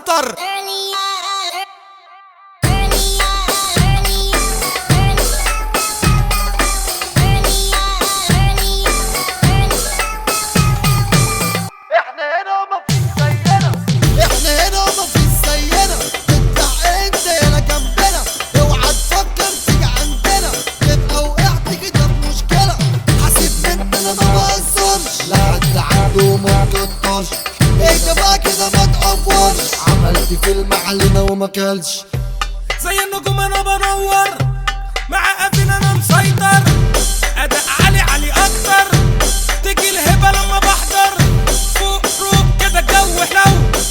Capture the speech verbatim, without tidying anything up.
عنتر. احنا هنا ومفيش زينا، احنا هنا ومفيش زينا. تطلع انت هنا جنبنا، اوعى تفكر تيجي عندنا، تبقى وقعت كده بمشكلة. حاسب مننا ما بهزرش، لا حد عنده ما تقدرش. ايه بقى كده ما تقفرش، عملت فيلم علينا وما كلش. زي النجوم انا بنور، مع قافل انا مسيطر، اداء عالي علي اكتر، تيجي الهبه لما بحضر، فوق روب كده الجو حلو،